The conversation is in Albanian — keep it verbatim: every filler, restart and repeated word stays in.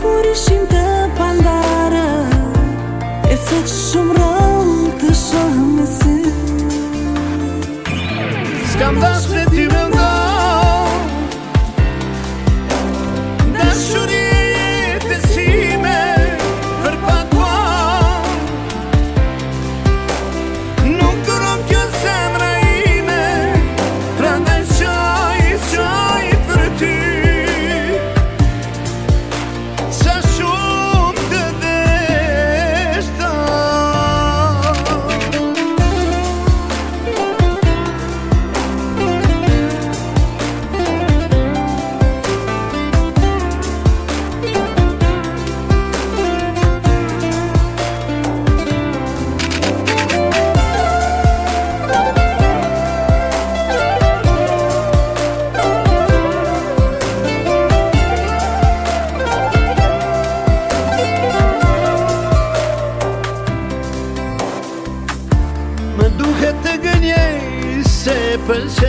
kurishim të pandara e sa që shumë rëllë të shohëm me sy. S'kam dash me ty me nda dashuri e jetës time për pakua nuk duron kjo zemra ime prandaj qaj, qaj për ty sa shumë të deshta. Më duhet të gënjej se pëlqej